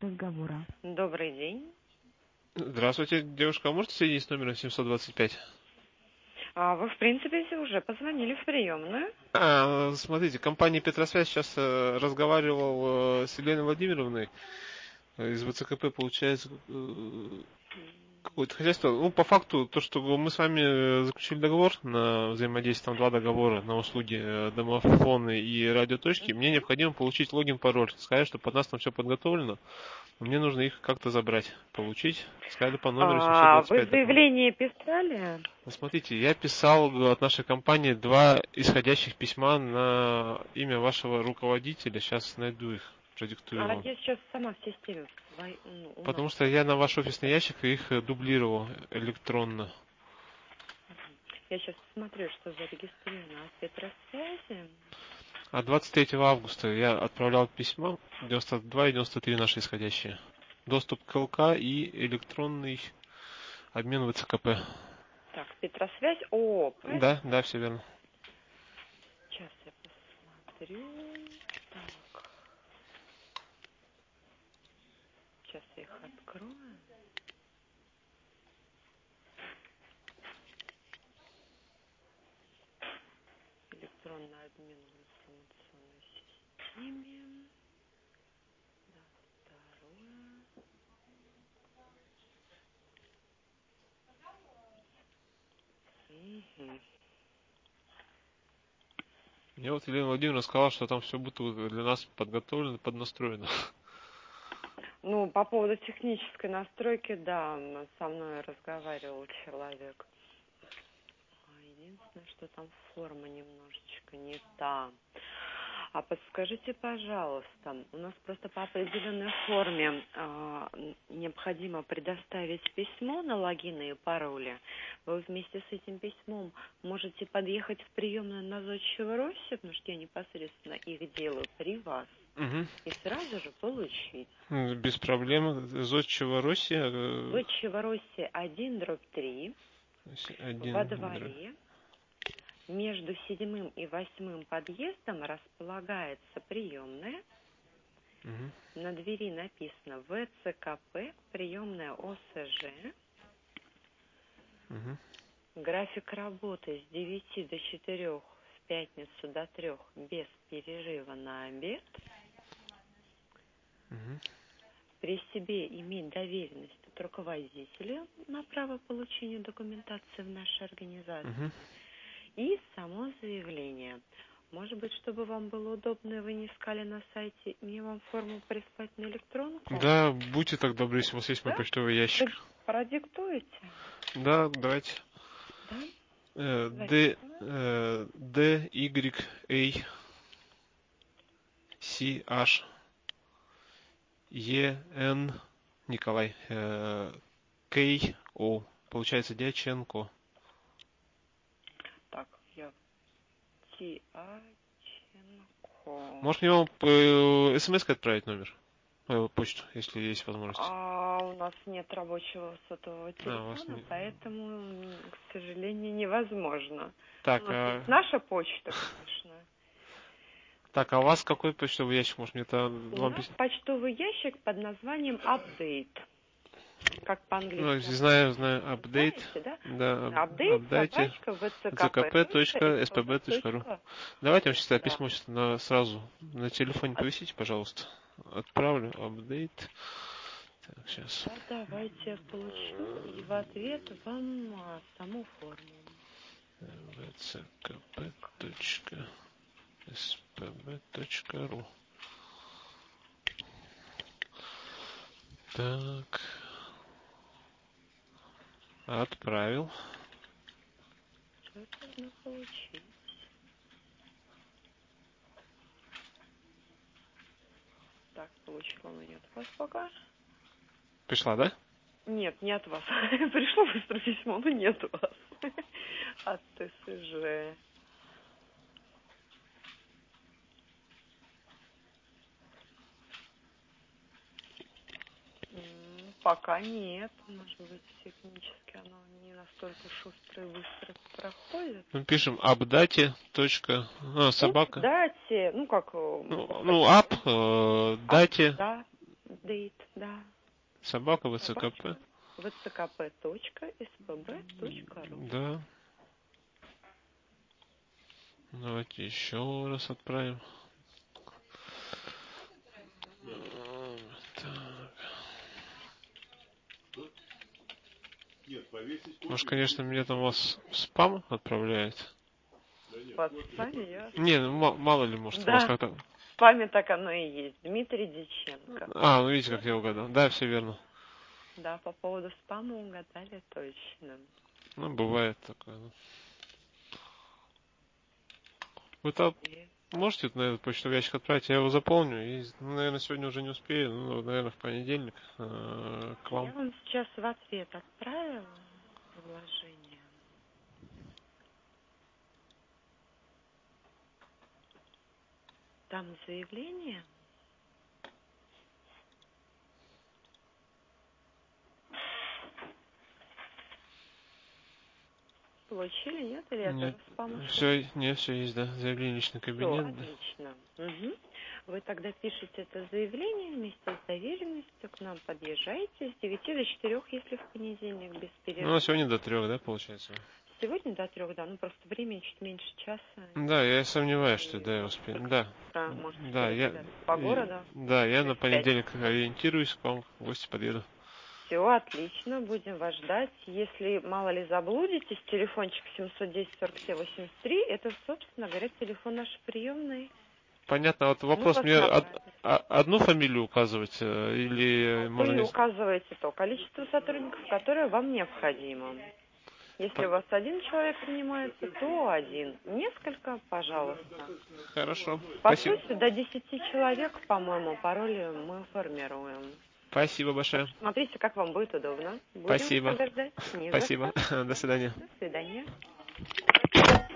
разговора. Добрый день. Здравствуйте, девушка. А можете соединить с номером 725? Вы, в принципе, уже позвонили в приемную. Смотрите, компания Петросвязь сейчас разговаривал с Еленой Владимировной из ВЦКП, получается, какое-то хозяйство. Ну, по факту, то, что мы с вами заключили договор на взаимодействие, там два договора на услуги домофоны и радиоточки, мне необходимо получить логин, пароль. Сказали, что под нас там все подготовлено. Мне нужно их как-то забрать, получить. Сказали по номеру Вы 725. заявление писали? Смотрите, я писал от нашей компании два исходящих письма на имя вашего руководителя. Сейчас найду их, продиктую вам. Я сейчас сама в системе. У нас. Потому что я на ваш офисный ящик их дублировал электронно. Я сейчас смотрю, что зарегистрировано от Петросвязи. А 23 августа я отправлял письма 92 и 93 наши исходящие. Доступ к ЛК и электронный обмен в ЦКП. Так, Петросвязь ООО, правильно? Да, все верно. Сейчас я посмотрю. Так. Сейчас я их открою. Электронный обмен в информационной системе. Да, второе. Угу. Мне вот Елена Владимировна сказала, что там все будет для нас подготовлено, поднастроено. Ну, по поводу технической настройки, да, со мной разговаривал человек. Единственное, что там форма немножечко не та. А подскажите, пожалуйста, у нас просто по определенной форме необходимо предоставить письмо на логины и пароли. Вы вместе с этим письмом можете подъехать в приемную на Зодчего-Росси, потому что я непосредственно их делаю при вас, и сразу же получить. Без проблем. Зодчего-Росси. Зодчего-Росси 1/3 во дворе. Между 7 и 8 подъездом располагается приемная. На двери написано ВЦКП, приемная ОСЖ. График работы с 9 до 4, с пятницы до 3, без перерыва на обед. При себе иметь доверенность от руководителя на право получения документации в нашей организации. И само заявление. Может быть, чтобы вам было удобно, и вы не искали на сайте, мне вам форму прислать на электронку? Да, будьте так добры, если у вас есть мой почтовый ящик. Вы продиктуете? Да, давайте. Да? D, Y, A, C, H, E, N, Николай, K, O. Получается Дьяченко. Так, я Тиаченко. Может мне вам смс-кой отправить номер? Почту, если есть возможность. У нас нет рабочего сотового телефона, поэтому, к сожалению, невозможно. Так, наша почта, конечно. Так, а у вас какой почтовый ящик? Может, мне-то У нас почтовый ящик под названием Update. Как по-английски. Знаю, update. Знаете, да? Да, Update, vckp.spb.ru. Давайте вам сейчас письмо сразу на телефоне повесите, пожалуйста. Отправлю, update. Так, сейчас. Да, давайте я получу и в ответ вам саму форму. vckp.spb.ru. Так. Отправил. Что должно получить? Так, получила, но нет от вас пока. Пришла, да? Нет, не от вас. Пришло быстро письмо, но нет у вас. От ТСЖ. Пока нет. Может быть, технически оно не настолько шустро и быстро проходит. Мы пишем апдате. Собака. Дате, ап, дате. Да, апдейт, да. Собака ВЦКП. vckp.spb.ru. Да. Давайте еще раз отправим. Так. Может, конечно, мне там вас в спам отправляет? Вас в спаме я? Не, ну мало ли, может, у вас Да, как-то... в спаме так оно и есть. Дмитрий Дьяченко. Ну видите, как я угадал. Да, все верно. Да, по поводу спама угадали точно. Ну, бывает такое. Вы там можете на этот почтовый ящик отправить? Я его заполню. И, наверное, сегодня уже не успею. Ну, наверное, в понедельник к Я вам. вам сейчас в ответ отправила предложение. Там заявление. Получили, нет? Или это Нет, в спам ушел? все, нет, все есть, да. Заявление личный Все, кабинет. Да. отлично. Угу. Вы тогда пишете это заявление вместе с доверенностью, к нам подъезжаете с 9 до 4, если в понедельник, без перерыва. Ну, сегодня до 3, да, получается? Сегодня до 3, да, ну просто времени чуть меньше часа. Да, я сомневаюсь, что да, я успею. Да, Можете да, передвигаться по городу. да, я на 6-5. понедельник ориентируюсь, к вам в гости подъеду. Все, отлично, будем вас ждать. Если, мало ли, заблудитесь, телефончик 710-47-83, это, собственно говоря, телефон нашей приемной. Понятно, вот Мы вопрос, вас мне направим. одну фамилию указывать или можно... Вы указываете то количество сотрудников, которое вам необходимо. Если у вас один человек принимается, то один. Несколько, пожалуйста. Хорошо, По спасибо. сути, до 10 человек, по-моему, пароли мы формируем. Спасибо большое. Смотрите, как вам будет удобно. Будем Спасибо. тогда ждать. Не за Спасибо. что. До свидания. До свидания.